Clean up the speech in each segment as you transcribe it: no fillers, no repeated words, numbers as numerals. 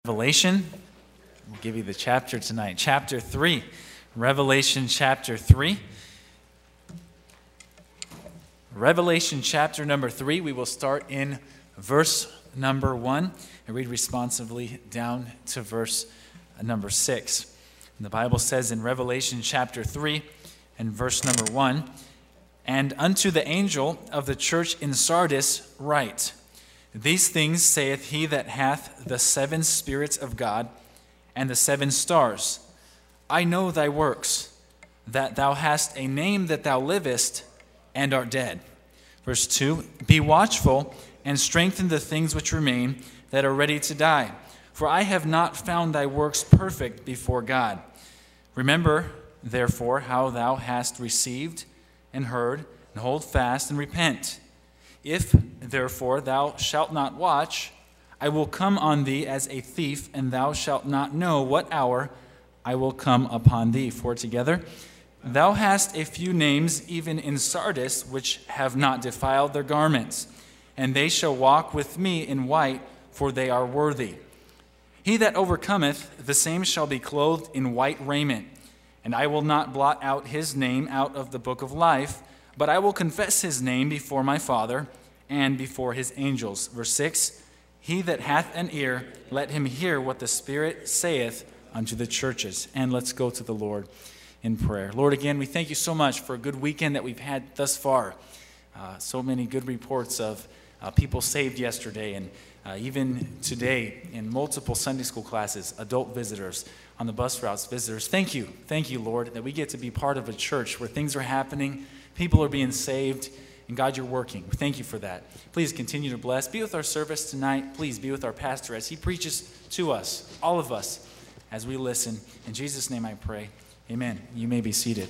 Revelation. We'll give you the chapter tonight. Chapter 3. Revelation chapter 3. Revelation chapter number 3. We will start in verse number 1 and read responsively down to verse number 6. And the Bible says in Revelation chapter 3 and verse number 1, "And unto the angel of the church in Sardis write, These things saith he that hath the 7 spirits of God and the 7 stars. I know thy works, that thou hast a name that thou livest and art dead." Verse 2, "Be watchful and strengthen the things which remain that are ready to die. For I have not found thy works perfect before God. Remember, therefore, how thou hast received and heard, and hold fast and repent. If, therefore, thou shalt not watch, I will come on thee as a thief, and thou shalt not know what hour I will come upon thee. For together thou hast a few names, even in Sardis, which have not defiled their garments, and they shall walk with me in white, for they are worthy. He that overcometh, the same shall be clothed in white raiment, and I will not blot out his name out of the book of life, but I will confess his name before my Father and before his angels." Verse 6, "He that hath an ear, let him hear what the Spirit saith unto the churches." And let's go to the Lord in prayer. Lord, again, we thank you so much for a good weekend that we've had thus far. So many good reports of people saved yesterday, and even today in multiple Sunday school classes, adult visitors, on the bus routes, visitors. Thank you, Lord, that we get to be part of a church where things are happening, people are being saved, and God, you're working. Thank you for that. Please continue to bless. Be with our service tonight. Please be with our pastor as he preaches to us, all of us, as we listen. In Jesus' name I pray. Amen. You may be seated.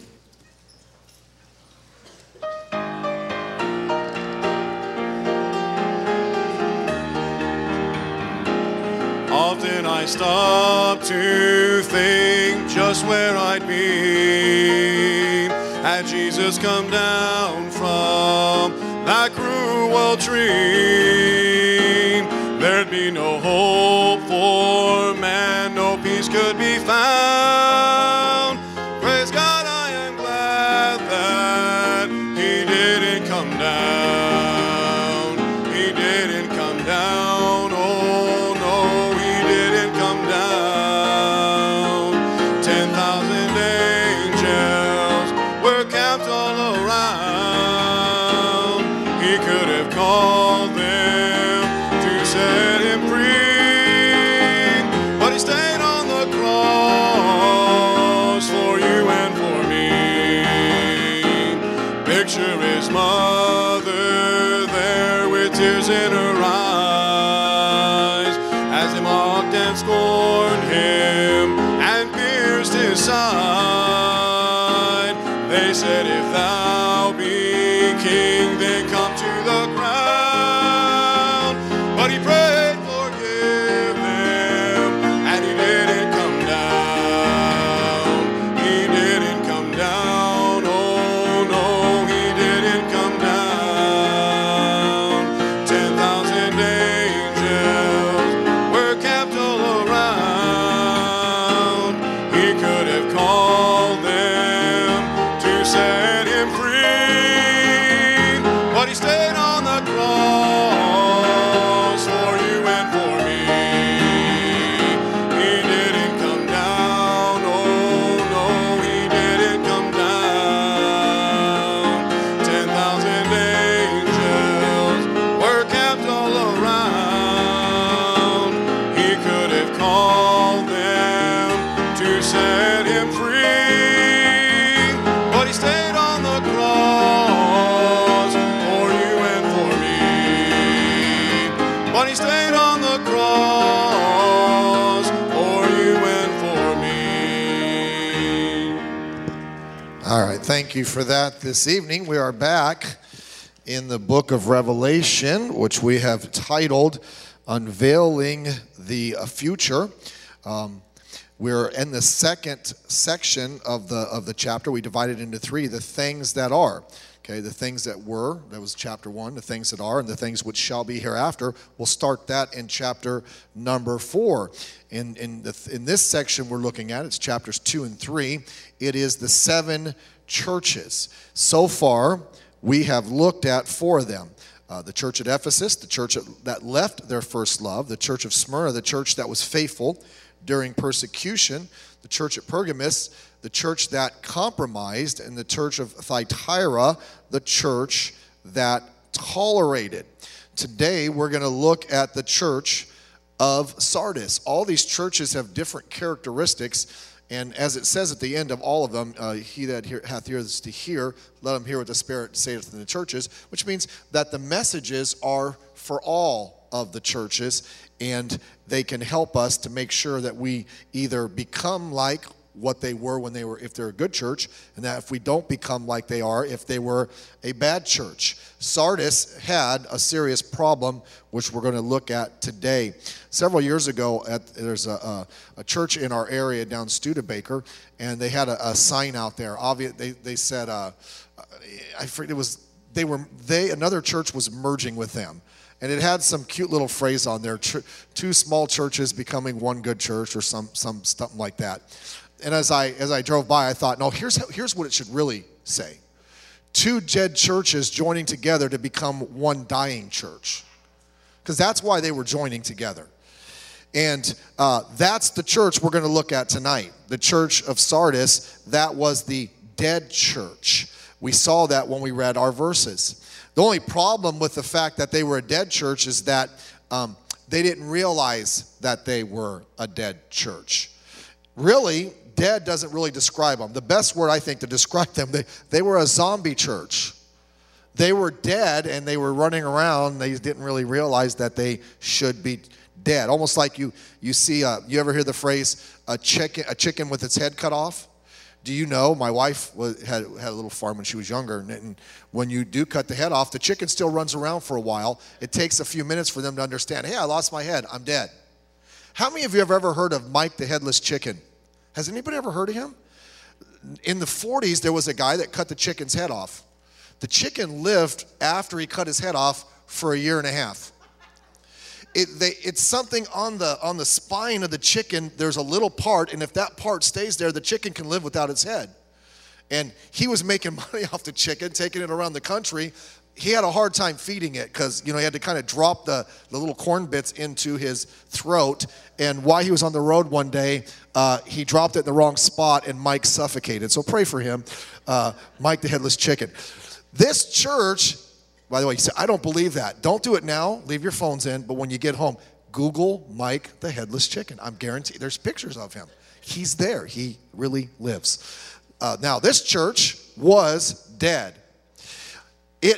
Often I stop to think just where I'd be had Jesus come down from that cruel tree. There'd be no hope for man, no peace could be found. Praise God, I am glad that he didn't come down. He didn't come down, oh no, he didn't come down. 10,000 angels were camped all around. He could have called them to set him free, but he stayed on the cross for you and for me. Picture his mother there with tears in her eyes as they mocked and scorned him and pierced his side. They said, "If thou be king, then come to the crown." But he prayed, "Forgive them," and he didn't come down. He didn't come down, oh no, he didn't come down. 10,000 angels were camped all around. He could have called them to set him free, but he stayed on the cross for you and for me. He didn't come down, oh no, he didn't come down. 10,000 angels were camped all around. He could have called them to set him free, but he stayed on the cross for you and for me. But he stayed on the cross for you and for me. All right, thank you for that this evening. We are back in the book of Revelation, which we have titled Unveiling the Future. We're in the second section of the chapter. We divided into 3, the things that are. Okay, the things that were, that was chapter 1, the things that are, and the things which shall be hereafter. We'll start that in chapter number 4. In this section we're looking at, it's chapters 2 and 3. It is the 7 churches. So far, we have looked at 4 of them. The church at Ephesus, the church that left their first love, the church of Smyrna, the church that was faithful during persecution, the church at Pergamos, the church that compromised, and the church of Thyatira, the church that tolerated. Today, we're going to look at the church of Sardis. All these churches have different characteristics, and as it says at the end of all of them, he that hath ears to hear, let him hear what the Spirit saith in the churches, which means that the messages are for all of the churches, and they can help us to make sure that we either become like what they were when they were, if they're a good church, and that if we don't become like they are, if they were a bad church. Sardis had a serious problem, which we're going to look at today. Several years ago, there's a church in our area down Studebaker, and they had a sign out there. They said, I forget, it was another church was merging with them. And it had some cute little phrase on there, 2 small churches becoming one good church, or something like that. And as I drove by, I thought, no, here's what it should really say. 2 dead churches joining together to become one dying church. Because that's why they were joining together. And that's the church we're going to look at tonight. The church of Sardis, that was the dead church. We saw that when we read our verses. The only problem with the fact that they were a dead church is that they didn't realize that they were a dead church. Really, dead doesn't really describe them. The best word, I think, to describe them, they were a zombie church. They were dead, and they were running around. They didn't really realize that they should be dead. Almost like you see, you ever hear the phrase, a chicken with its head cut off? Do you know, my wife had a little farm when she was younger, and when you do cut the head off, the chicken still runs around for a while. It takes a few minutes for them to understand, hey, I lost my head, I'm dead. How many of you have ever heard of Mike the Headless Chicken? Has anybody ever heard of him? In the 40s, there was a guy that cut the chicken's head off. The chicken lived after he cut his head off for 1.5 years. It's something on the spine of the chicken. There's a little part, and if that part stays there, the chicken can live without its head. And he was making money off the chicken, taking it around the country. He had a hard time feeding it because, he had to kind of drop the little corn bits into his throat. And while he was on the road one day, he dropped it in the wrong spot, and Mike suffocated. So pray for him, Mike the Headless Chicken. This church, by the way, you say, I don't believe that. Don't do it now. Leave your phones in. But when you get home, Google Mike the Headless Chicken. I'm guaranteed there's pictures of him. He's there. He really lives. Now, this church was dead. It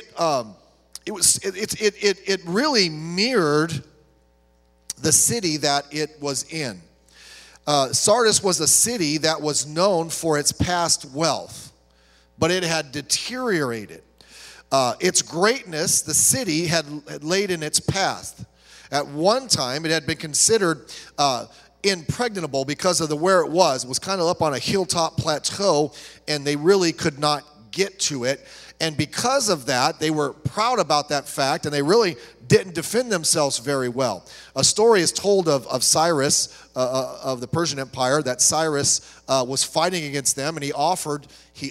really mirrored the city that it was in. Sardis was a city that was known for its past wealth, but it had deteriorated. Its greatness, the city had laid in its path. At one time, it had been considered impregnable because of where it was kind of up on a hilltop plateau, and they really could not get to it. And because of that, they were proud about that fact, and they really didn't defend themselves very well. A story is told of Cyrus, of the Persian Empire, that Cyrus was fighting against them, and he offered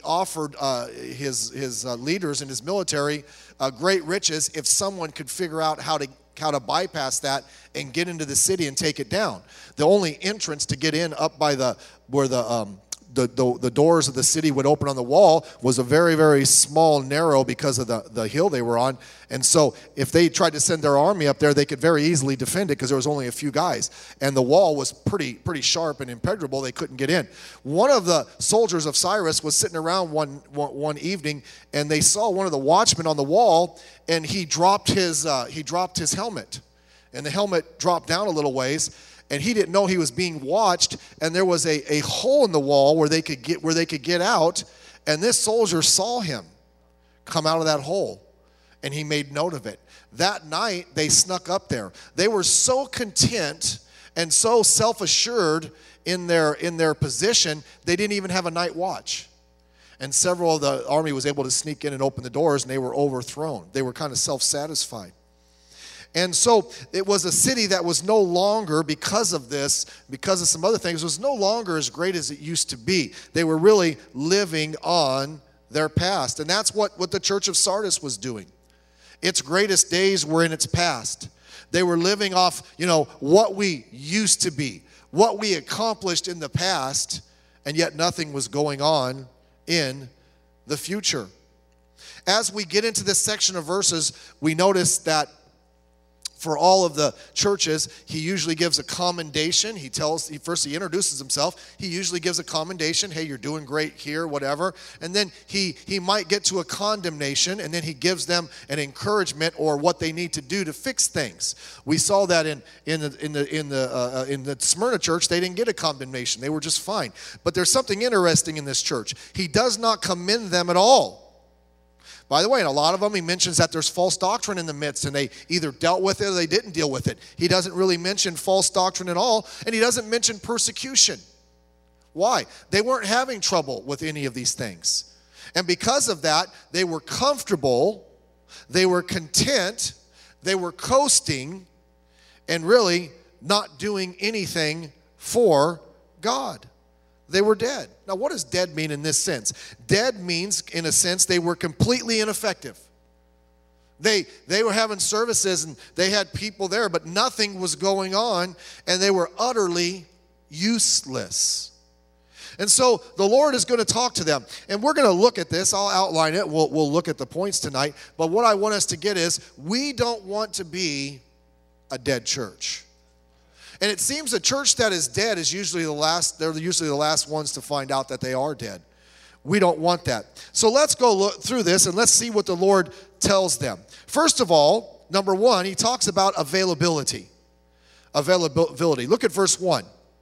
his leaders and his military great riches if someone could figure out how to bypass that and get into the city and take it down. The only entrance to get in up by where the doors of the city would open on the wall was a very, very small, narrow, because of the hill they were on. And so if they tried to send their army up there, they could very easily defend it because there was only a few guys. And the wall was pretty sharp and impenetrable. They couldn't get in. One of the soldiers of Cyrus was sitting around one evening, and they saw one of the watchmen on the wall, and he dropped his helmet. And the helmet dropped down a little ways. And he didn't know he was being watched, and there was a hole in the wall where they could get out, and this soldier saw him come out of that hole, and he made note of it. That night, they snuck up there. They were so content and so self-assured in their position, they didn't even have a night watch. And several of the army was able to sneak in and open the doors, and they were overthrown. They were kind of self-satisfied. And so it was a city that was no longer, because of this, because of some other things, was no longer as great as it used to be. They were really living on their past. And that's what the church of Sardis was doing. Its greatest days were in its past. They were living off, what we used to be, what we accomplished in the past, and yet nothing was going on in the future. As we get into this section of verses, we notice that for all of the churches, he usually gives a commendation. He introduces himself. He usually gives a commendation. Hey, you're doing great here, whatever. And then he might get to a condemnation, and then he gives them an encouragement or what they need to do to fix things. We saw that in the Smyrna church. They didn't get a condemnation. They were just fine. But there's something interesting in this church. He does not commend them at all. By the way, in a lot of them, he mentions that there's false doctrine in the midst, and they either dealt with it or they didn't deal with it. He doesn't really mention false doctrine at all, and he doesn't mention persecution. Why? They weren't having trouble with any of these things. And because of that, they were comfortable, they were content, they were coasting, and really not doing anything for God. They were dead. Now, what does dead mean in this sense? Dead means, in a sense, they were completely ineffective. They were having services and they had people there, but nothing was going on, and they were utterly useless. And so the Lord is going to talk to them. And we're going to look at this. I'll outline it. We'll look at the points tonight. But what I want us to get is, we don't want to be a dead church. And it seems a church that is dead is usually they're usually the last ones to find out that they are dead. We don't want that. So let's go look through this and let's see what the Lord tells them. First of all, number one, he talks about availability. Availability. Look at verse 1.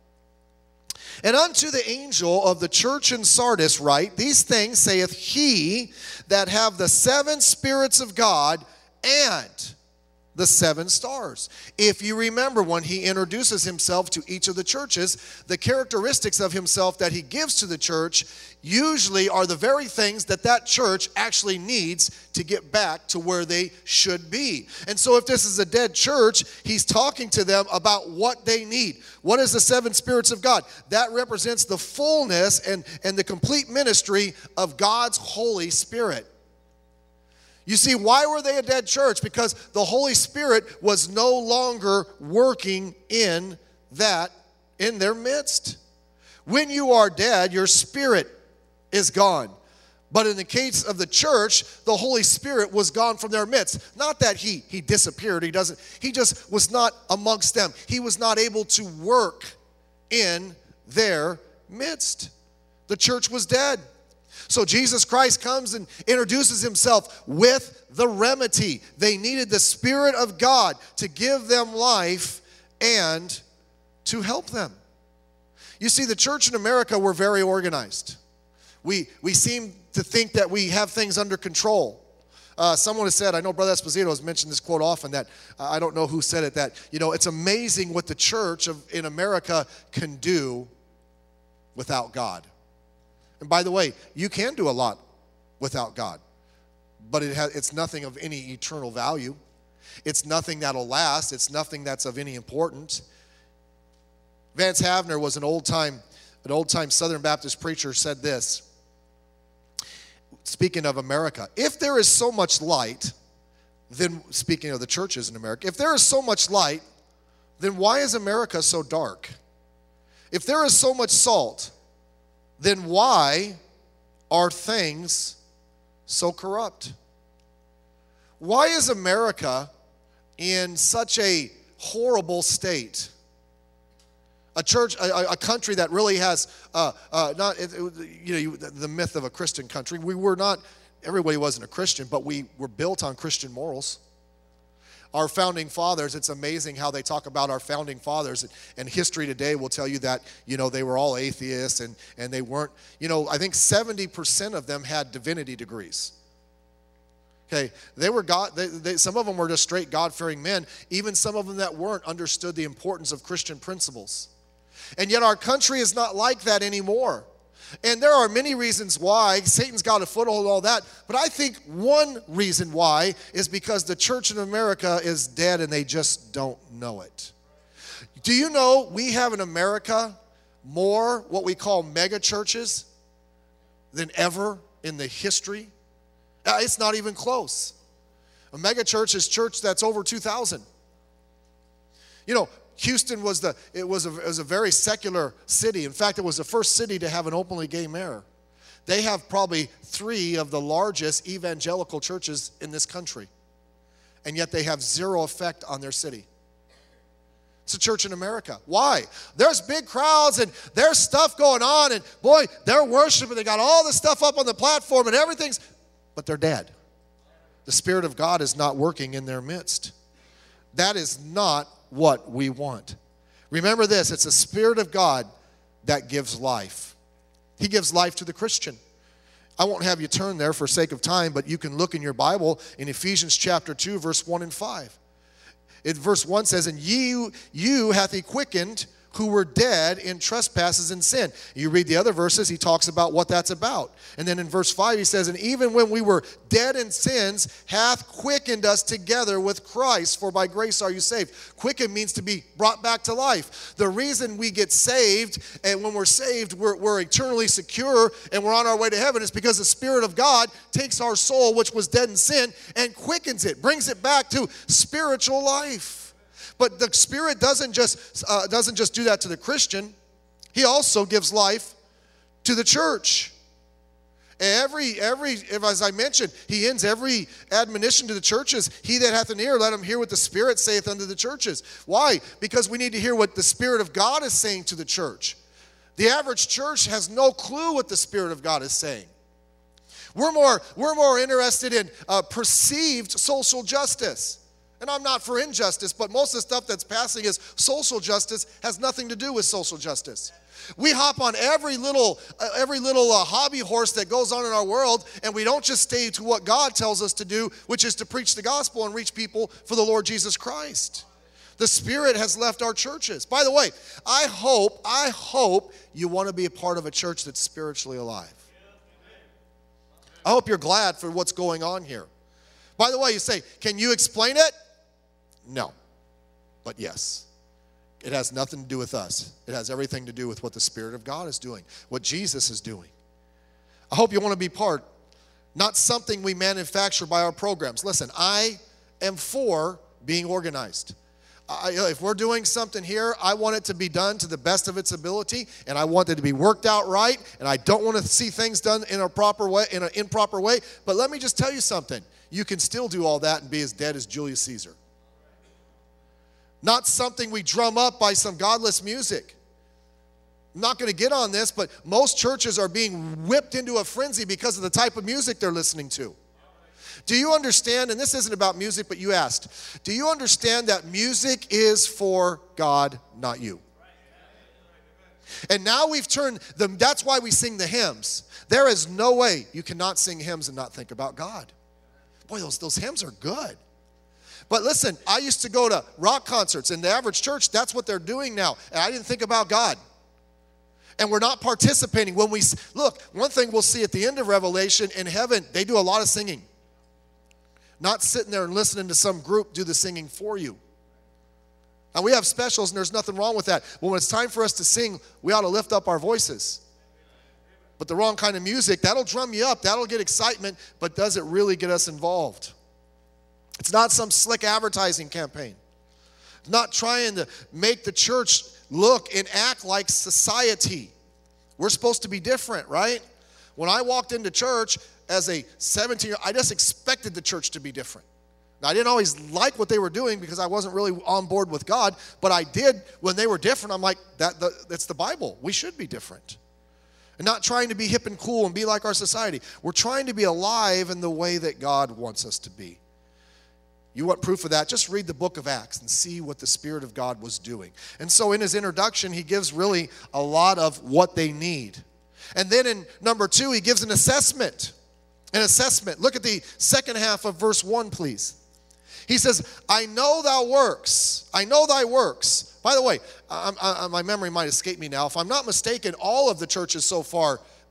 And unto the angel of the church in Sardis write, these things saith he that have the 7 spirits of God and the 7 stars. If you remember, when he introduces himself to each of the churches, the characteristics of himself that he gives to the church usually are the very things that church actually needs to get back to where they should be. And so if this is a dead church, he's talking to them about what they need. What is the 7 spirits of God? That represents the fullness and the complete ministry of God's Holy Spirit. You see, why were they a dead church? Because the Holy Spirit was no longer working in their midst. When you are dead, your spirit is gone. But in the case of the church, the Holy Spirit was gone from their midst. Not that he disappeared. He just was not amongst them. He was not able to work in their midst. The church was dead. So Jesus Christ comes and introduces himself with the remedy. They needed the Spirit of God to give them life and to help them. You see, the church in America, we're very organized. We seem to think that we have things under control. Someone has said, I know Brother Esposito has mentioned this quote often, that I don't know who said it, that, it's amazing what the church in America can do without God. And by the way, you can do a lot without God, but it's nothing of any eternal value. It's nothing that'll last. It's nothing that's of any importance. Vance Havner was an old-time Southern Baptist preacher, said this, speaking of America, if there is so much light, then, speaking of the churches in America, if there is so much light, then why is America so dark? If there is so much salt, then why are things so corrupt? Why is America in such a horrible state? A country that really has the myth of a Christian country. Everybody wasn't a Christian, but we were built on Christian morals. Our founding fathers, it's amazing how they talk about our founding fathers, and history today will tell you that, they were all atheists and they weren't, I think 70% of them had divinity degrees. Okay, they were some of them were just straight God-fearing men. Even some of them that weren't understood the importance of Christian principles. And yet our country is not like that anymore. And there are many reasons why. Satan's got a foothold and all that. But I think one reason why is because the church in America is dead and they just don't know it. Do you know we have in America more what we call mega churches than ever in the history? It's not even close. A mega church is church that's over 2,000. You know, Houston was a very secular city. In fact, it was the first city to have an openly gay mayor. They have probably 3 of the largest evangelical churches in this country. And yet they have zero effect on their city. It's a church in America. Why? There's big crowds and there's stuff going on, and boy, they're worshiping. They got all this stuff up on the platform and everything's, but they're dead. The Spirit of God is not working in their midst. That is not what we want. Remember this, it's the Spirit of God that gives life. He gives life to the Christian. I won't have you turn there for sake of time, but you can look in your Bible in Ephesians chapter 2, verse 1 and 5. Verse 1 says, and you hath he quickened who were dead in trespasses and sin. You read the other verses, he talks about what that's about. And then in verse 5 he says, and even when we were dead in sins, hath quickened us together with Christ, for by grace are you saved. Quicken means to be brought back to life. The reason we get saved, and when we're saved, we're eternally secure, and we're on our way to heaven, is because the Spirit of God takes our soul, which was dead in sin, and quickens it, brings it back to spiritual life. But the Spirit doesn't just do that to the Christian. He also gives life to the church. As I mentioned, he ends every admonition to the churches. He that hath an ear, let him hear what the Spirit saith unto the churches. Why? Because we need to hear what the Spirit of God is saying to the church. The average church has no clue what the Spirit of God is saying. We're more interested in perceived social justice. And I'm not for injustice, but most of the stuff that's passing as social justice has nothing to do with social justice. We hop on every little hobby horse that goes on in our world, and we don't just stay to what God tells us to do, which is to preach the gospel and reach people for the Lord Jesus Christ. The Spirit has left our churches. By the way, I hope you want to be a part of a church that's spiritually alive. I hope you're glad for what's going on here. By the way, you say, can you explain it? No, but yes. It has nothing to do with us. It has everything to do with what the Spirit of God is doing, what Jesus is doing. I hope you want to be part, not something we manufacture by our programs. Listen, I am for being organized. If we're doing something here, I want it to be done to the best of its ability, and I want it to be worked out right, and I don't want to see things done in a proper way, in an improper way. But let me just tell you something. You can still do all that and be as dead as Julius Caesar. Not something we drum up by some godless music. I'm not going to get on this, but most churches are being whipped into a frenzy because of the type of music they're listening to. Do you understand, and this isn't about music, but you asked, do you understand that music is for God, not you? And now we've turned them, that's why we sing the hymns. There is no way you cannot sing hymns and not think about God. Boy, those hymns are good. But listen, I used to go to rock concerts. In the average church, that's what they're doing now. And I didn't think about God. And we're not participating. When we look, one thing we'll see at the end of Revelation, in heaven, they do a lot of singing. Not sitting there and listening to some group do the singing for you. Now, we have specials, and there's nothing wrong with that. But when it's time for us to sing, we ought to lift up our voices. But the wrong kind of music, that'll drum you up. That'll get excitement, but does it really get us involved? It's not some slick advertising campaign. It's not trying to make the church look and act like society. We're supposed to be different, right? When I walked into church as a 17-year-old, I just expected the church to be different. Now, I didn't always like what they were doing because I wasn't really on board with God, but I did when they were different. I'm like, that's the Bible. We should be different. And not trying to be hip and cool and be like our society. We're trying to be alive in the way that God wants us to be. You want proof of that? Just read the book of Acts and see what the Spirit of God was doing. And so in his introduction, he gives really a lot of what they need. And then in number 2, he gives an assessment. An assessment. Look at the second half of verse 1, please. He says, I know thou works. I know thy works. By the way, my memory might escape me now. If I'm not mistaken, all of the churches so far,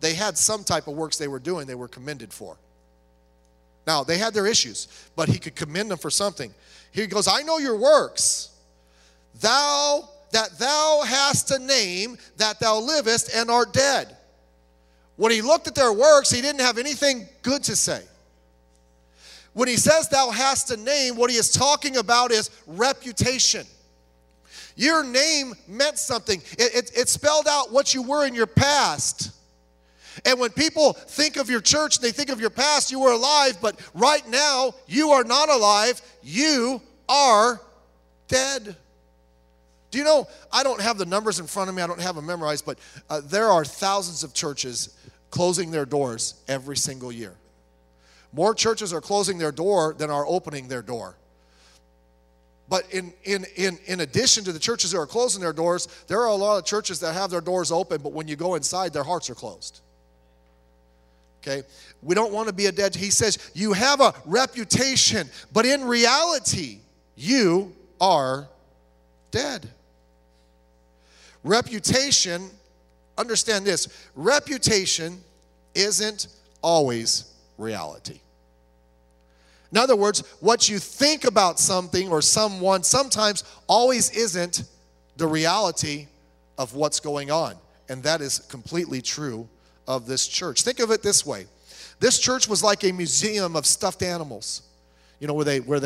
they had some type of works they were doing they were commended for. Now, they had their issues, but he could commend them for something. He goes, I know your works. Thou hast a name, that thou livest and art dead. When he looked at their works, he didn't have anything good to say. When he says thou hast a name, what he is talking about is reputation. Your name meant something. It spelled out what you were in your past. And when people think of your church, they think of your past, you were alive, but right now, you are not alive. You are dead. Do you know, I don't have the numbers in front of me, I don't have them memorized, but there are thousands of churches closing their doors every single year. More churches are closing their door than are opening their door. But in addition to the churches that are closing their doors, there are a lot of churches that have their doors open, but when you go inside, their hearts are closed. Okay? We don't want to be a dead. He says, you have a reputation, but in reality, you are dead. Reputation, understand this, reputation isn't always reality. In other words, what you think about something or someone sometimes always isn't the reality of what's going on. And that is completely true of this church. Think of it this way. This church was like a museum of stuffed animals. You know,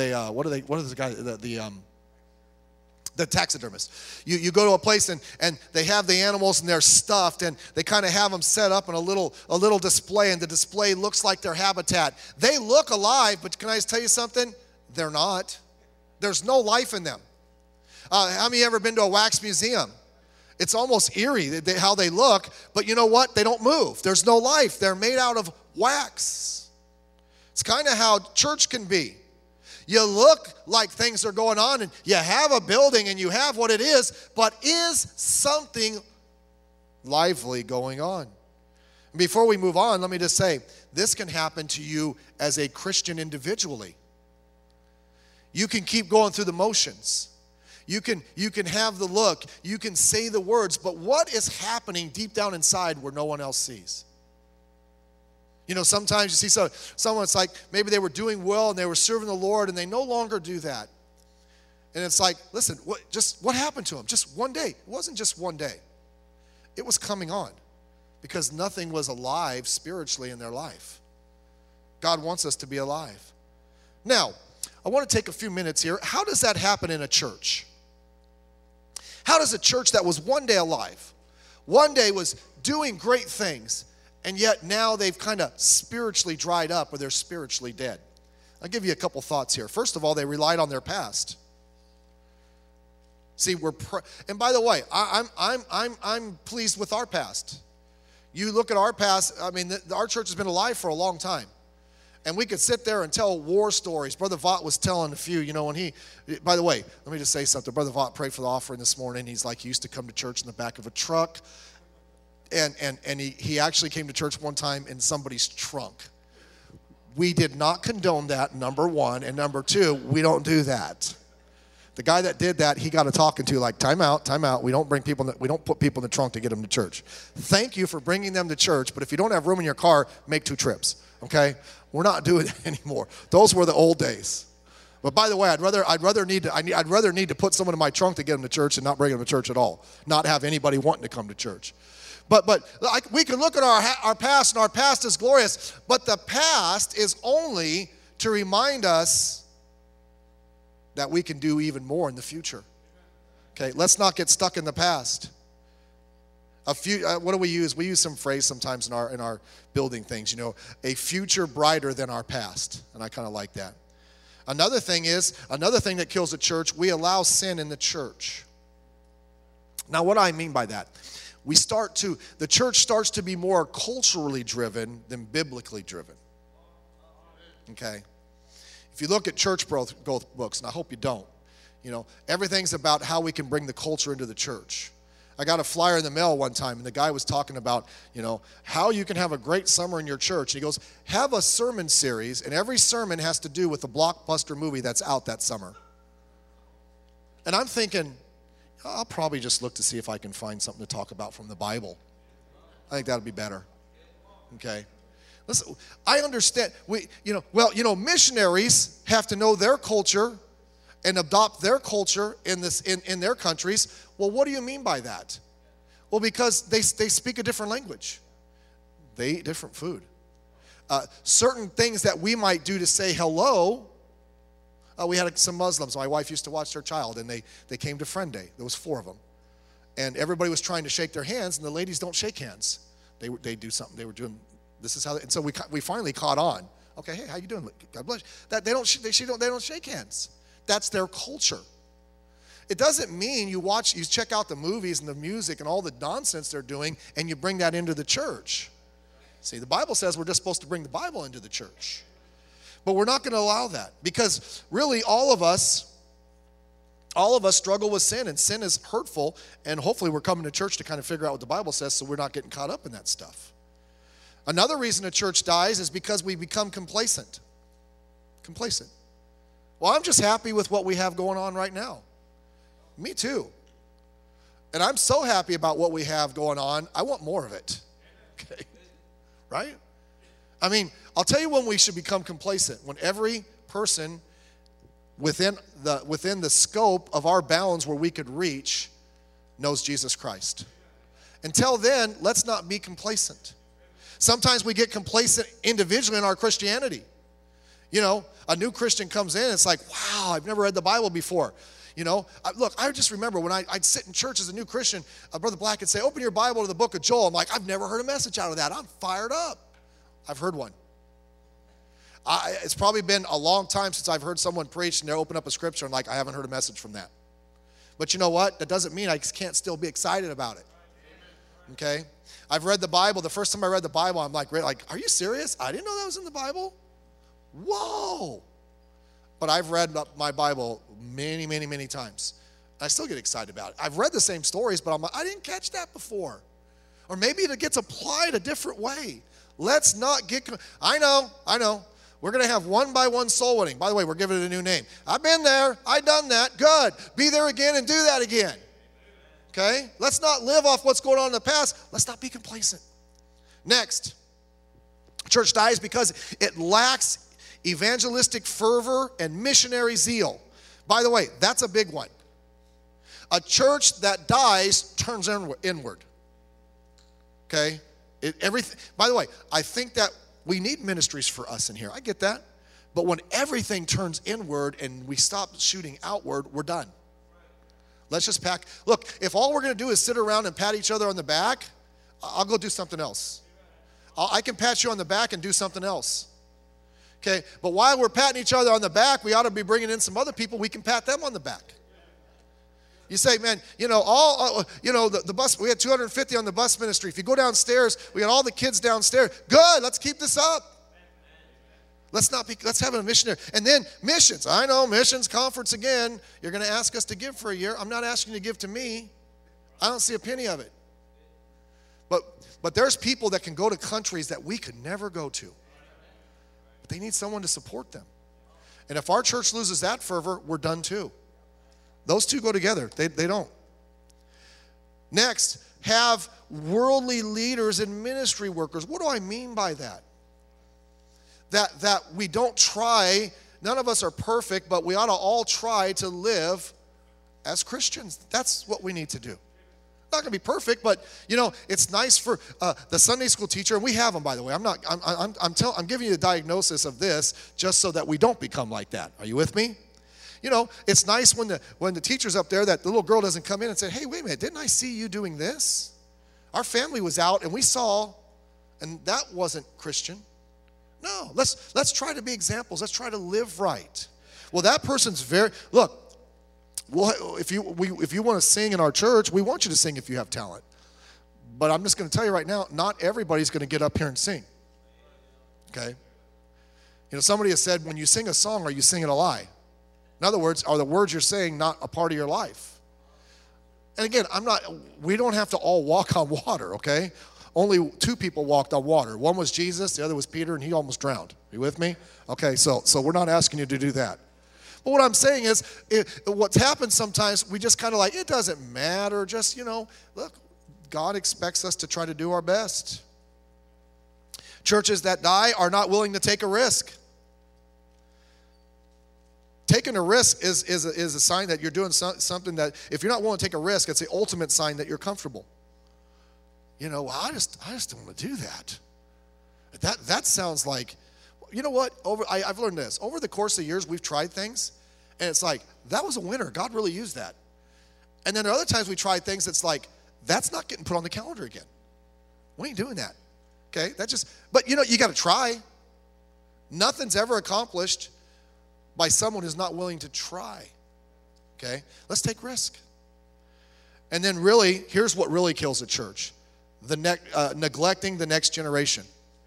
the taxidermist. You go to a place and they have the animals and they're stuffed and they kind of have them set up in a little display, and the display looks like their habitat. They look alive, but can I just tell you something? They're not. There's no life in them. How many of you ever been to a wax museum? It's almost eerie how they look, but you know what? They don't move. There's no life. They're made out of wax. It's kind of how church can be. You look like things are going on, and you have a building, and you have what it is, but is something lively going on? Before we move on, let me just say, this can happen to you as a Christian individually. You can keep going through the motions. You can have the look. You can say the words, but what is happening deep down inside where no one else sees? You know, sometimes you see someone, it's like maybe they were doing well and they were serving the Lord and they no longer do that. And it's like, listen, what happened to them? Just one day. It wasn't just one day. It was coming on because nothing was alive spiritually in their life. God wants us to be alive. Now, I want to take a few minutes here. How does that happen in a church? How does a church that was one day alive, one day was doing great things, and yet now they've kind of spiritually dried up or they're spiritually dead? I'll give you a couple thoughts here. First of all, they relied on their past. See, and by the way, I'm pleased with our past. You look at our past. I mean, our church has been alive for a long time, and we could sit there and tell war stories. Brother Vaught was telling a few. You know, when by the way, let me just say something. Brother Vaught prayed for the offering this morning. He's like, he used to come to church in the back of a truck. And he actually came to church one time in somebody's trunk. We did not condone that, number one. And number two, we don't do that. The guy that did that, he got a talking to, like, time out. We don't put people in the trunk to get them to church. Thank you for bringing them to church, but if you don't have room in your car, make 2 trips, okay? We're not doing that anymore. Those were the old days. But by the way, I'd rather need to put someone in my trunk to get them to church and not bring them to church at all. Not have anybody wanting to come to church. But like, we can look at our past, and our past is glorious, but the past is only to remind us that we can do even more in the future. Okay, let's not get stuck in the past. What do we use? We use some phrase sometimes in our building things, you know, a future brighter than our past, and I kind of like that. Another thing that kills a church, we allow sin in the church. Now, what do I mean by that? The church starts to be more culturally driven than biblically driven. Okay? If you look at church growth books, and I hope you don't, you know, everything's about how we can bring the culture into the church. I got a flyer in the mail one time, and the guy was talking about, you know, how you can have a great summer in your church. And he goes, have a sermon series, and every sermon has to do with the blockbuster movie that's out that summer. And I'm thinking, I'll probably just look to see if I can find something to talk about from the Bible. I think that would be better. Okay? Listen, I understand. Missionaries have to know their culture and adopt their culture in their countries. Well, what do you mean by that? Well, because they speak a different language. They eat different food. Certain things that we might do to say hello. We had some Muslims. My wife used to watch their child, and they came to Friend Day. There was 4 of them. And everybody was trying to shake their hands, and the ladies don't shake hands. They do something. They were doing, this is how, and so we finally caught on. Okay, hey, how you doing? God bless you. That they don't shake hands. That's their culture. It doesn't mean you check out the movies and the music and all the nonsense they're doing, and you bring that into the church. See, the Bible says we're just supposed to bring the Bible into the church. But we're not going to allow that, because really all of us struggle with sin, and sin is hurtful, and hopefully we're coming to church to kind of figure out what the Bible says so we're not getting caught up in that stuff. Another reason a church dies is because we become complacent. Complacent. Well, I'm just happy with what we have going on right now. Me too. And I'm so happy about what we have going on, I want more of it. Okay? Right? I mean, I'll tell you when we should become complacent. When every person within the scope of our bounds where we could reach knows Jesus Christ. Until then, let's not be complacent. Sometimes we get complacent individually in our Christianity. You know, a new Christian comes in, it's like, wow, I've never read the Bible before. You know, I just remember when I'd sit in church as a new Christian, Brother Black would say, open your Bible to the book of Joel. I'm like, I've never heard a message out of that. I'm fired up. I've heard one. It's probably been a long time since I've heard someone preach and they open up a scripture and like, I haven't heard a message from that. But you know what? That doesn't mean I can't still be excited about it. Okay? I've read the Bible. The first time I read the Bible, I'm like, are you serious? I didn't know that was in the Bible? Whoa. But I've read my Bible many, many, many times. I still get excited about it. I've read the same stories, but I'm like, I didn't catch that before. Or maybe it gets applied a different way. Let's not get, I know. We're going to have one-by-one soul winning. By the way, we're giving it a new name. I've been there. I've done that. Good. Be there again and do that again. Okay? Let's not live off what's going on in the past. Let's not be complacent. Next, church dies because it lacks evangelistic fervor and missionary zeal. By the way, that's a big one. A church that dies turns inward. Okay? By the way, I think that we need ministries for us in here. I get that. But when everything turns inward and we stop shooting outward, we're done. Let's just pack. Look, if all we're going to do is sit around and pat each other on the back, I'll go do something else. I can pat you on the back and do something else. Okay? But while we're patting each other on the back, we ought to be bringing in some other people we can pat them on the back. You say, man, the bus, we had 250 on the bus ministry. If you go downstairs, we got all the kids downstairs. Good, let's keep this up. Let's have a missionary. And then missions. I know, missions conference again. You're going to ask us to give for a year. I'm not asking you to give to me. I don't see a penny of it. But there's people that can go to countries that we could never go to. But they need someone to support them. And if our church loses that fervor, we're done too. Those two go together. They don't. Next, have worldly leaders and ministry workers. What do I mean by that? That we don't try, none of us are perfect, but we ought to all try to live as Christians. That's what we need to do. Not going to be perfect, but it's nice for the Sunday school teacher, and we have them, by the way. I'm giving you the diagnosis of this just so that we don't become like that. Are you with me? It's nice when the teacher's up there that the little girl doesn't come in and say, hey, wait a minute, didn't I see you doing this? Our family was out and we saw, and that wasn't Christian. No, let's try to be examples. Let's try to live right. Well, that person's look, if you want to sing in our church, we want you to sing if you have talent. But I'm just going to tell you right now, not everybody's going to get up here and sing. Okay? Somebody has said, when you sing a song, are you singing a lie? In other words, are the words you're saying not a part of your life? And again, we don't have to all walk on water, okay? Only 2 people walked on water. One was Jesus, the other was Peter, and he almost drowned. Are you with me? Okay, so we're not asking you to do that. But what I'm saying is, what's happened sometimes, we just kind of it doesn't matter. Just, look, God expects us to try to do our best. Churches that die are not willing to take a risk. Taking a risk is a sign that you're doing something that, if you're not willing to take a risk, it's the ultimate sign that you're comfortable. Well, I just don't want to do that. That sounds like, you know what? I've learned this. Over the course of years, we've tried things, and it's like, that was a winner. God really used that. And then there are other times we tried things that's like, that's not getting put on the calendar again. We ain't doing that. Okay? But you got to try. Nothing's ever accomplished by someone who's not willing to try. Okay? Let's take risk. And then really, here's what really kills a church. Neglecting the next generation.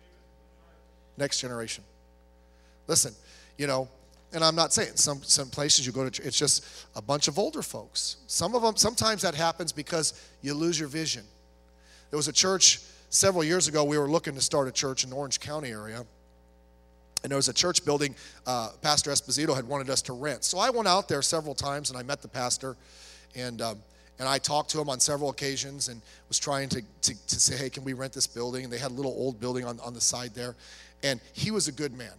Next generation. Listen, and I'm not saying some places you go to, it's just a bunch of older folks. Some of them, sometimes that happens because you lose your vision. There was a church several years ago, we were looking to start a church in the Orange County area. And there was a church building Pastor Esposito had wanted us to rent. So I went out there several times and I met the pastor, and I talked to him on several occasions and was trying to say, hey, can we rent this building? And they had a little old building on the side there. And he was a good man.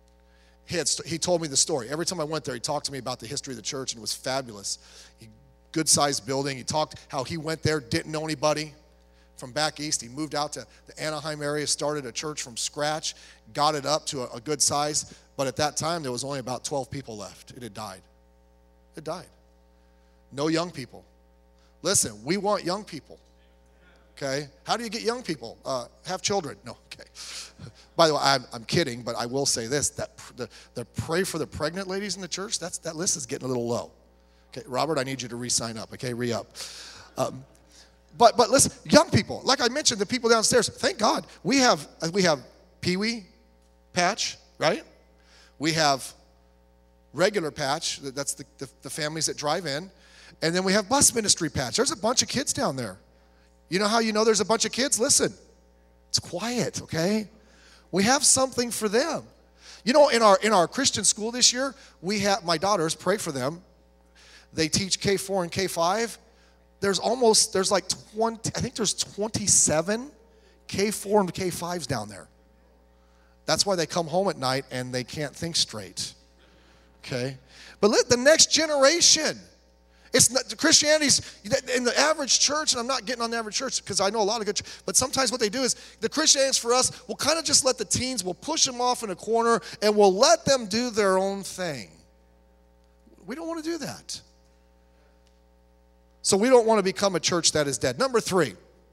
He told me the story. Every time I went there, he talked to me about the history of the church, and it was fabulous. Good-sized building. He talked how he went there, didn't know anybody from back east. He moved out to the Anaheim area, started a church from scratch, got it up to a good size. But at that time, there was only about 12 people left. It had died. It died. No young people. Listen, we want young people. Okay? How do you get young people? Have children. No, okay. By the way, I'm kidding, but I will say this, that the pray for the pregnant ladies in the church, that list is getting a little low. Okay, Robert, I need you to re-sign up, okay? Re-up. But listen, young people, like I mentioned, the people downstairs, thank God, we have Pee-wee Patch, right? We have regular Patch, that's the families that drive in, and then we have bus ministry Patch. There's a bunch of kids down there. You know how you know there's a bunch of kids? Listen, it's quiet, okay? We have something for them. In our Christian school this year, we have, my daughters, pray for them. They teach K4 and K5. There's like 20, I think there's 27 K4 and K5s down there. That's why they come home at night and they can't think straight. Okay? But let the next generation, it's not, Christianity's, in the average church, and I'm not getting on the average church because I know a lot of good, but sometimes what they do is, the Christianities for us, we'll kind of just let the teens, we'll push them off in a corner and we'll let them do their own thing. We don't want to do that. So we don't want to become a church that is dead. Number 3,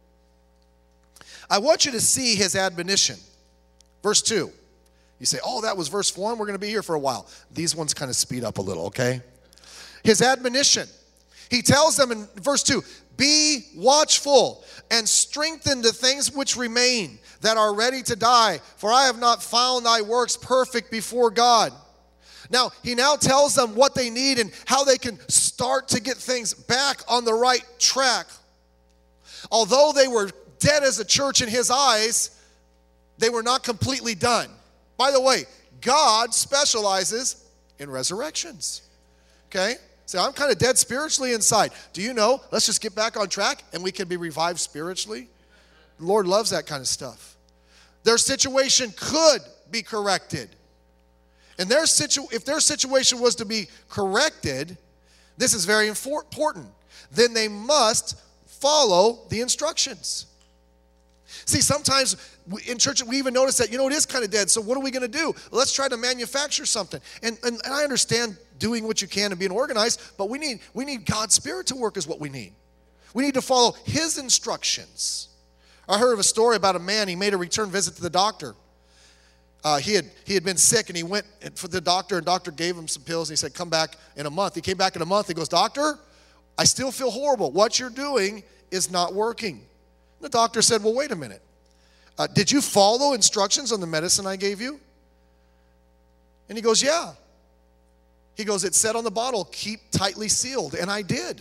I want you to see his admonition. Verse 2. You say, oh, that was verse 1. We're going to be here for a while. These ones kind of speed up a little, okay? His admonition. He tells them in verse 2, be watchful and strengthen the things which remain that are ready to die, for I have not found thy works perfect before God. Now, he now tells them what they need and how they can start to get things back on the right track. Although they were dead as a church in his eyes, they were not completely done. By the way, God specializes in resurrections. Okay? So I'm kind of dead spiritually inside. Do you know? Let's just get back on track and we can be revived spiritually. The Lord loves that kind of stuff. Their situation could be corrected. And if their situation was to be corrected, this is very important. Then they must follow the instructions. See, sometimes in church we even notice that, it is kind of dead. So what are we going to do? Let's try to manufacture something. And I understand doing what you can and being organized, but we need God's Spirit to work is what we need. We need to follow his instructions. I heard of a story about a man, he made a return visit to the doctor. He had been sick, and he went for the doctor, and doctor gave him some pills, and he said, come back in a month. He came back in a month. He goes, doctor, I still feel horrible. What you're doing is not working. And the doctor said, well, wait a minute. Did you follow instructions on the medicine I gave you? And he goes, yeah. He goes, it said on the bottle, keep tightly sealed, and I did.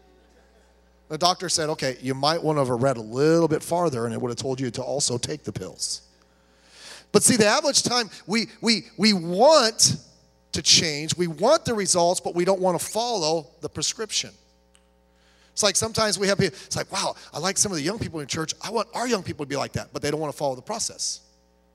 The doctor said, okay, you might want to have read a little bit farther, and it would have told you to also take the pills. But see, the average time, we want to change. We want the results, but we don't want to follow the prescription. It's like sometimes we have people, it's like, wow, I like some of the young people in church. I want our young people to be like that, but they don't want to follow the process.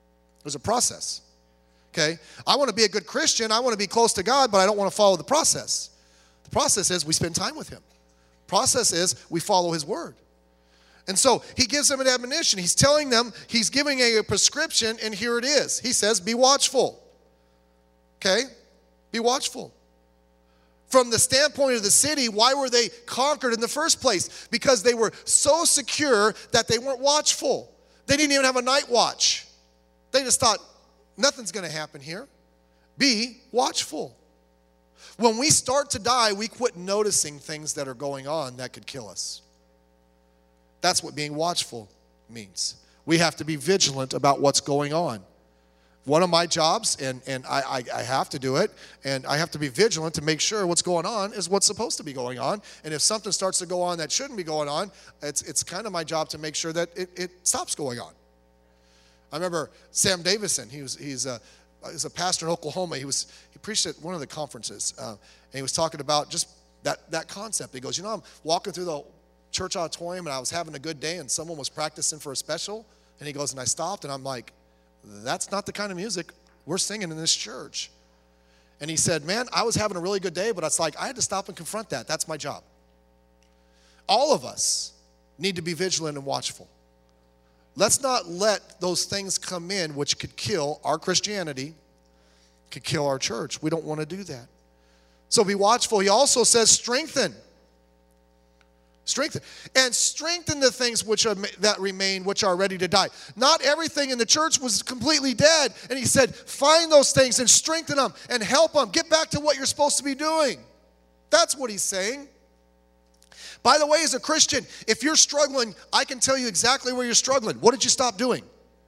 There's a process. Okay? I want to be a good Christian. I want to be close to God, but I don't want to follow the process. The process is we spend time with him. Process is we follow his word. And so he gives them an admonition. He's telling them, he's giving a prescription, and here it is. He says, be watchful. Okay? Be watchful. From the standpoint of the city, why were they conquered in the first place? Because they were so secure that they weren't watchful. They didn't even have a night watch. They just thought, nothing's going to happen here. Be watchful. When we start to die, we quit noticing things that are going on that could kill us. That's what being watchful means. We have to be vigilant about what's going on. One of my jobs, and I have to do it, and I have to be vigilant to make sure what's going on is what's supposed to be going on. And if something starts to go on that shouldn't be going on, it's kind of my job to make sure that it stops going on. I remember Sam Davison. He's a pastor in Oklahoma. He preached at one of the conferences, and he was talking about just that concept. He goes, I'm walking through the church auditorium, and I was having a good day, and someone was practicing for a special, and he goes, and I stopped, and I'm like, that's not the kind of music we're singing in this church. And he said, man, I was having a really good day, but it's like I had to stop and confront that. That's my job. All of us need to be vigilant and watchful. Let's not let those things come in which could kill our Christianity, could kill our church. We don't want to do that. So be watchful. He also says strengthen. Strengthen. And strengthen the things that remain, which are ready to die. Not everything in the church was completely dead. And he said, find those things and strengthen them and help them. Get back to what you're supposed to be doing. That's what he's saying. By the way, as a Christian, if you're struggling, I can tell you exactly where you're struggling. What did you stop doing?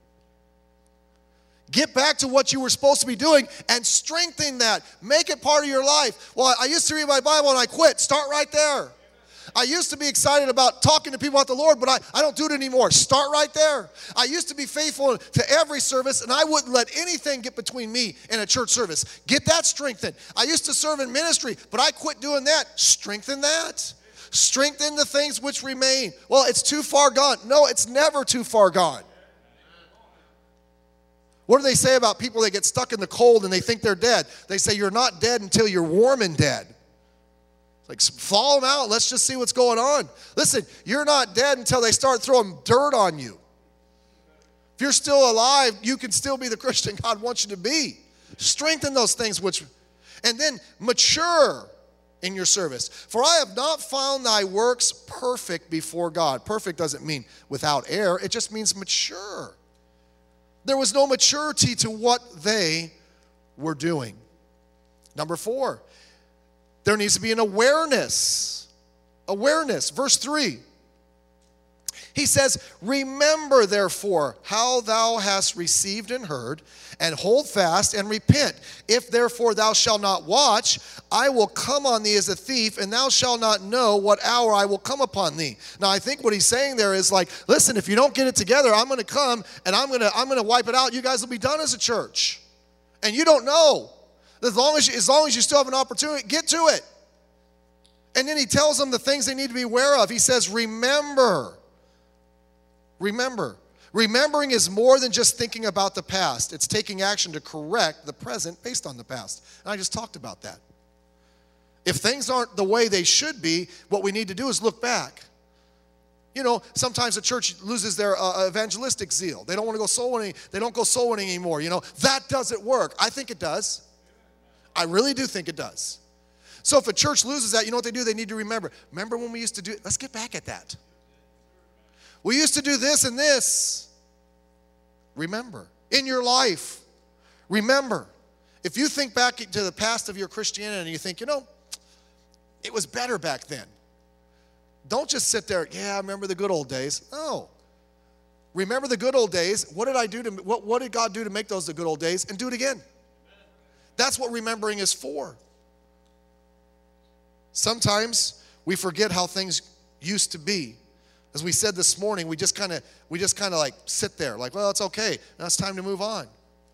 Get back to what you were supposed to be doing and strengthen that. Make it part of your life. Well, I used to read my Bible and I quit. Start right there. I used to be excited about talking to people about the Lord, but I don't do it anymore. Start right there. I used to be faithful to every service, and I wouldn't let anything get between me and a church service. Get that strengthened. I used to serve in ministry, but I quit doing that. Strengthen that. Strengthen the things which remain. Well, it's too far gone. No, it's never too far gone. What do they say about people that get stuck in the cold and they think they're dead? They say you're not dead until you're warm and dead. Like, follow them out. Let's just see what's going on. Listen, you're not dead until they start throwing dirt on you. If you're still alive, you can still be the Christian God wants you to be. Strengthen those things and then mature in your service. For I have not found thy works perfect before God. Perfect doesn't mean without error. It just means mature. There was no maturity to what they were doing. Number 4. There needs to be an awareness. Awareness. Verse 3. He says, remember therefore how thou hast received and heard, and hold fast and repent. If therefore thou shalt not watch, I will come on thee as a thief, and thou shalt not know what hour I will come upon thee. Now I think what he's saying there is like, listen, if you don't get it together, I'm going to come and I'm going to wipe it out. You guys will be done as a church. And you don't know. As long as you still have an opportunity, get to it. And then he tells them the things they need to be aware of. He says, remember. Remember. Remembering is more than just thinking about the past. It's taking action to correct the present based on the past. And I just talked about that. If things aren't the way they should be, what we need to do is look back. You know, sometimes the church loses their evangelistic zeal. They don't want to go soul winning. They don't go soul winning anymore. You know, that doesn't work. I think it does. I really do think it does. So if a church loses that, you know what they do? They need to remember. Remember when we used to do it? Let's get back at that. We used to do this and this. Remember. In your life, remember. If you think back to the past of your Christianity and you think, you know, it was better back then. Don't just sit there, yeah, I remember the good old days. No. Remember the good old days. What did God do to make those the good old days? And do it again. That's what remembering is for. Sometimes we forget how things used to be. As we said this morning, we just kind of like sit there, like, well, it's okay. Now it's time to move on.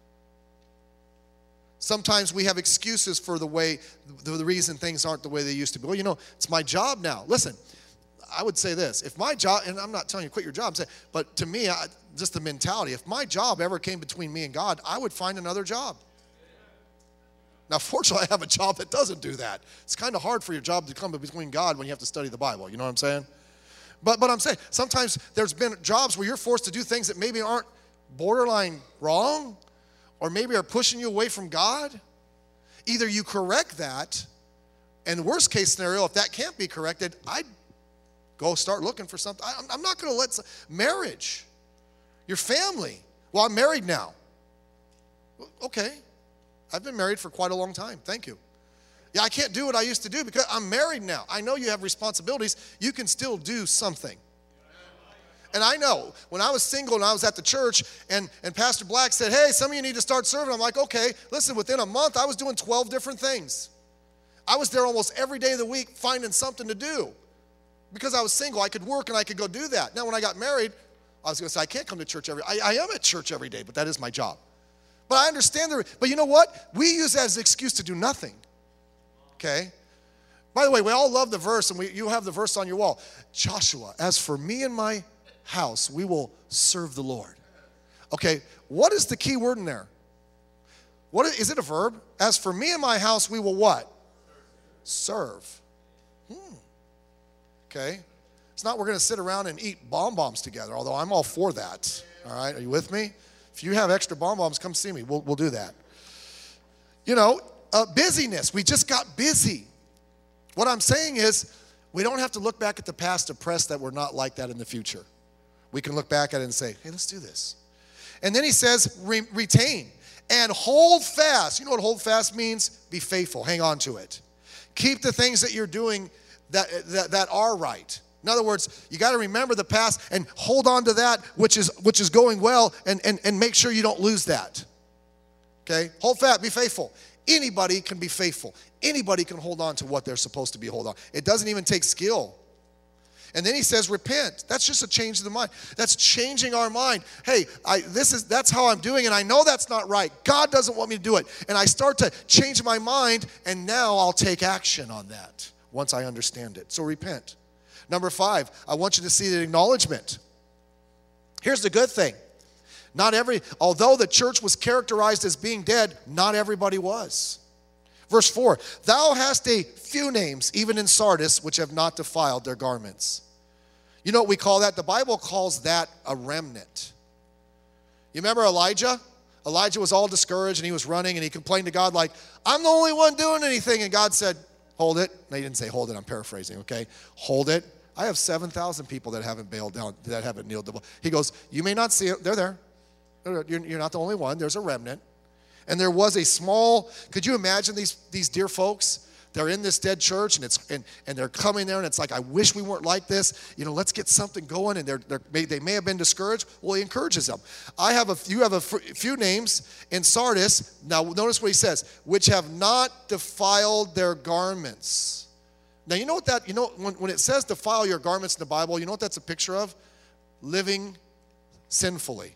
Sometimes we have excuses for the reason things aren't the way they used to be. Well, you know, it's my job now. Listen, I would say this. If my job, and I'm not telling you to quit your job, I'm saying, but to me, just the mentality, if my job ever came between me and God, I would find another job. Now, fortunately, I have a job that doesn't do that. It's kind of hard for your job to come between God when you have to study the Bible. You know what I'm saying? But I'm saying, sometimes there's been jobs where you're forced to do things that maybe aren't borderline wrong, or maybe are pushing you away from God. Either you correct that, and the worst case scenario, if that can't be corrected, I'd go start looking for something. I'm not going to let marriage, your family. Well, I'm married now. Okay. I've been married for quite a long time. Thank you. Yeah, I can't do what I used to do because I'm married now. I know you have responsibilities. You can still do something. And I know, when I was single and I was at the church and Pastor Black said, hey, some of you need to start serving. I'm like, okay, listen, within a month, I was doing 12 different things. I was there almost every day of the week finding something to do. Because I was single, I could work and I could go do that. Now, when I got married, I was going to say, I can't come to church I am at church every day, but that is my job. But I understand but you know what? We use that as an excuse to do nothing. Okay? By the way, we all love the verse, and you have the verse on your wall. Joshua, as for me and my house, we will serve the Lord. Okay, what is the key word in there? Is it a verb? As for me and my house, we will what? Serve. Okay. It's not we're going to sit around and eat bonbons together, although I'm all for that. All right, are you with me? If you have extra bonbons, come see me. We'll do that. You know, busyness. We just got busy. What I'm saying is we don't have to look back at the past depressed that we're not like that in the future. We can look back at it and say, hey, let's do this. And then he says, retain and hold fast. You know what hold fast means? Be faithful. Hang on to it. Keep the things that you're doing that are right. In other words, you got to remember the past and hold on to that which is going well and make sure you don't lose that. Okay? Hold fast, be faithful. Anybody can be faithful. Anybody can hold on to what they're supposed to be hold on. It doesn't even take skill. And then he says, repent. That's just a change of the mind. That's changing our mind. Hey, that's how I'm doing, and I know that's not right. God doesn't want me to do it. And I start to change my mind, and now I'll take action on that once I understand it. So repent. Number 5, I want you to see the acknowledgement. Here's the good thing. Although the church was characterized as being dead, not everybody was. Verse 4, thou hast a few names, even in Sardis, which have not defiled their garments. You know what we call that? The Bible calls that a remnant. You remember Elijah? Elijah was all discouraged and he was running and he complained to God like, I'm the only one doing anything. And God said, hold it. No, he didn't say hold it. I'm paraphrasing, okay? Hold it. I have 7,000 people that haven't bailed down, that haven't kneeled. He goes, you may not see it. They're there. You're not the only one. There's a remnant. And there was a small, could you imagine these dear folks? They're in this dead church and they're coming there and it's like, I wish we weren't like this. You know, let's get something going. And they may have been discouraged. Well, he encourages them. You have a few names in Sardis. Now, notice what he says, which have not defiled their garments. Now, you know what when it says defile your garments in the Bible, you know what that's a picture of? Living sinfully.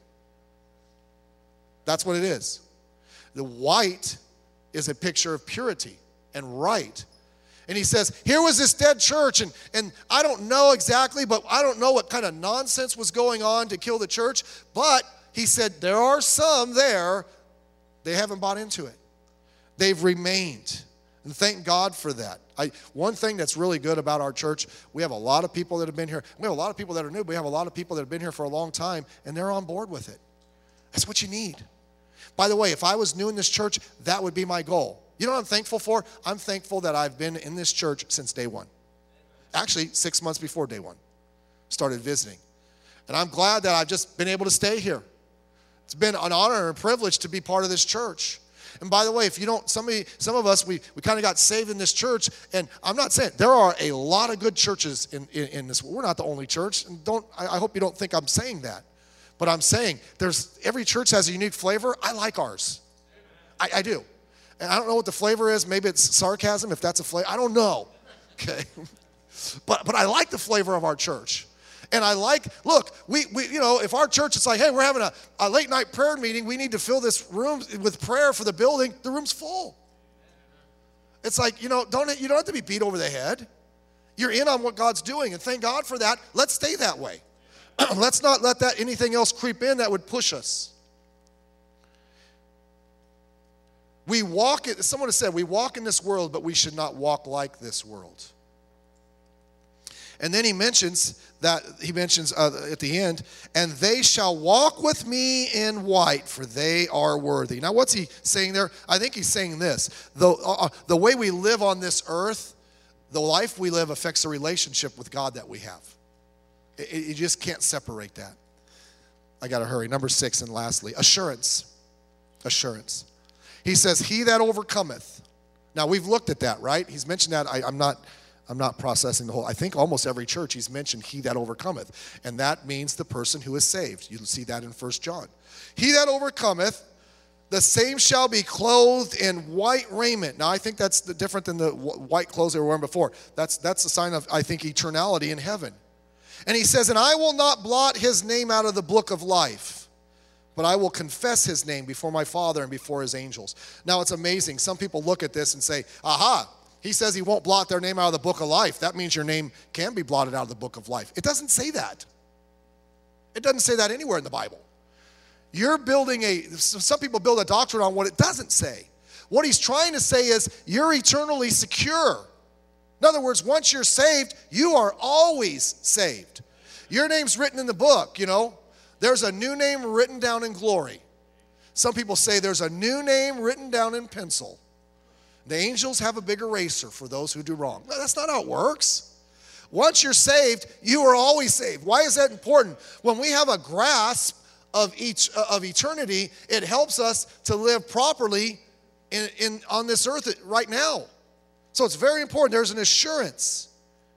That's what it is. The white is a picture of purity and right. And he says, here was this dead church, and I don't know exactly, but I don't know what kind of nonsense was going on to kill the church, but he said, there are some there, they haven't bought into it. They've remained. And thank God for that. One thing that's really good about our church, we have a lot of people that have been here. We have a lot of people that are new, but we have a lot of people that have been here for a long time, and they're on board with it. That's what you need. By the way, if I was new in this church, that would be my goal. You know what I'm thankful for? I'm thankful that I've been in this church since day one. Actually, 6 months before day one. Started visiting. And I'm glad that I've just been able to stay here. It's been an honor and a privilege to be part of this church. And by the way, if you don't, some of us, we kind of got saved in this church. And I'm not saying, there are a lot of good churches in this. We're not the only church. And I hope you don't think I'm saying that. But I'm saying, every church has a unique flavor. I like ours. I do. And I don't know what the flavor is. Maybe it's sarcasm, if that's a flavor. I don't know. Okay. But I like the flavor of our church. And I like, look, we if our church is like, hey, we're having a late night prayer meeting, we need to fill this room with prayer for the building, the room's full. It's like, you don't have to be beat over the head. You're in on what God's doing, and thank God for that. Let's stay that way. Let's not let that anything else creep in that would push us. Someone has said, we walk in this world, but we should not walk like this world. And then he mentions at the end, and they shall walk with me in white, for they are worthy. Now, what's he saying there? I think he's saying this. The way we live on this earth, the life we live affects the relationship with God that we have. You just can't separate that. I got to hurry. Number 6, and lastly, assurance. Assurance. He says, he that overcometh. Now, we've looked at that, right? He's mentioned that. I'm not processing the whole. I think almost every church he's mentioned he that overcometh. And that means the person who is saved. You see that in 1 John. He that overcometh, the same shall be clothed in white raiment. Now, I think that's different than the white clothes they were wearing before. That's a sign of, I think, eternality in heaven. And he says, and I will not blot his name out of the book of life, but I will confess his name before my Father and before his angels. Now, it's amazing. Some people look at this and say, aha, he says he won't blot their name out of the book of life. That means your name can be blotted out of the book of life. It doesn't say that. It doesn't say that anywhere in the Bible. You're building some people build a doctrine on what it doesn't say. What he's trying to say is you're eternally secure. In other words, once you're saved, you are always saved. Your name's written in the book, you know. There's a new name written down in glory. Some people say there's a new name written down in pencil. The angels have a big eraser for those who do wrong. No, that's not how it works. Once you're saved, you are always saved. Why is that important? When we have a grasp of eternity, it helps us to live properly on this earth right now. So it's very important. There's an assurance.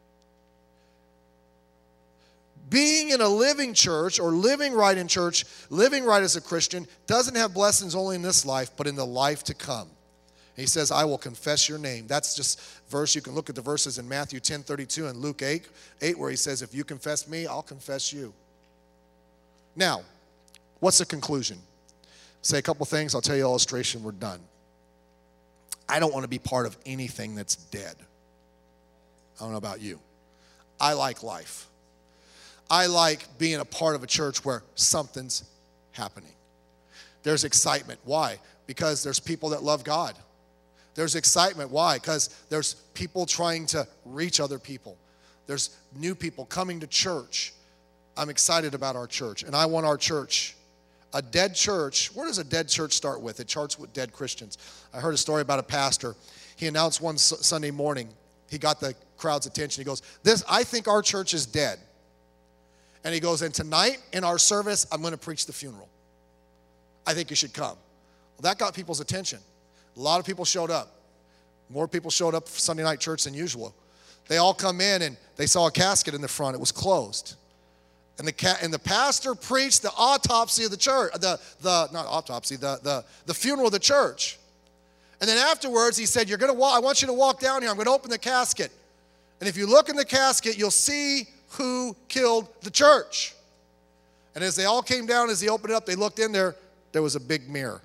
Being in a living church or living right in church, living right as a Christian, doesn't have blessings only in this life, but in the life to come. He says, I will confess your name. That's just verse. You can look at the verses in Matthew 10:32 and Luke 8, where he says, if you confess me, I'll confess you. Now, what's the conclusion? Say a couple things. I'll tell you an illustration. We're done. I don't want to be part of anything that's dead. I don't know about you. I like life. I like being a part of a church where something's happening. There's excitement. Why? Because there's people that love God. There's excitement. Why? Because there's people trying to reach other people. There's new people coming to church. I'm excited about our church, and I want our church. A dead church, where does a dead church start with? It starts with dead Christians. I heard a story about a pastor. He announced one Sunday morning, he got the crowd's attention. He goes, I think our church is dead. And he goes, and tonight in our service, I'm going to preach the funeral. I think you should come. Well, that got people's attention. A lot of people showed up. More people showed up for Sunday night church than usual. They all come in and they saw a casket in the front. It was closed. And the pastor preached the autopsy of the church, the funeral of the church. And then afterwards he said, I want you to walk down here. I'm going to open the casket. And if you look in the casket, you'll see who killed the church. And as they all came down, as he opened it up, they looked in there, there was a big mirror.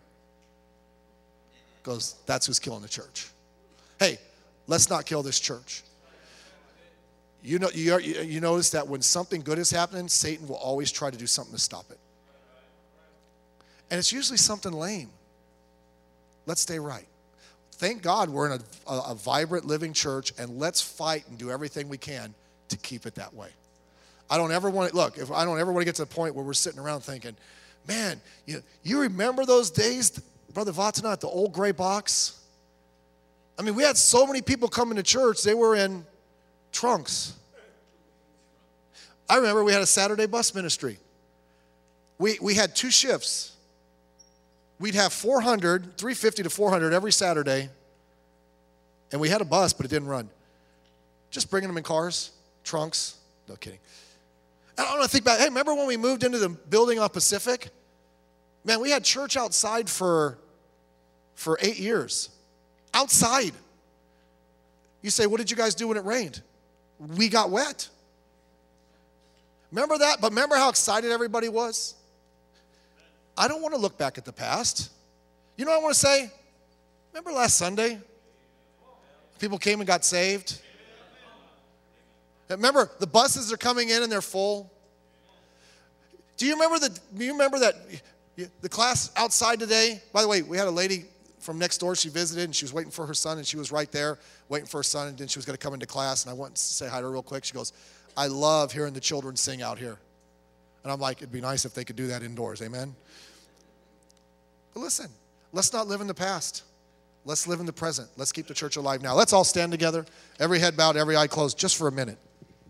Goes, that's who's killing the church. Hey, let's not kill this church. You notice that when something good is happening, Satan will always try to do something to stop it. And it's usually something lame. Let's stay right. Thank God we're in a vibrant, living church, and let's fight and do everything we can to keep it that way. I don't ever want to get to the point where we're sitting around thinking, man, you remember those days, Brother Vatana, at the old gray box? I mean, we had so many people coming to church, they were in trunks. I remember we had a Saturday bus ministry. We had 2 shifts. We'd have 350 to 400 every Saturday, and we had a bus, but it didn't run. Just bringing them in cars, trunks. No kidding. And I don't know, think about, hey, remember when we moved into the building on Pacific? Man, we had church outside for 8 years. Outside. You say, what did you guys do when it rained? We got wet. Remember that? But remember how excited everybody was? I don't want to look back at the past. You know what I want to say? Remember last Sunday? People came and got saved. Remember, the buses are coming in and they're full. Do you remember that the class outside today? By the way, we had a lady from next door. She visited and she was waiting for her son, and she was right there waiting for her son, and then she was going to come into class, and I went to say hi to her real quick. She goes, I love hearing the children sing out here. And I'm like, it'd be nice if they could do that indoors, amen? But listen, let's not live in the past. Let's live in the present. Let's keep the church alive now. Let's all stand together, every head bowed, every eye closed, just for a minute.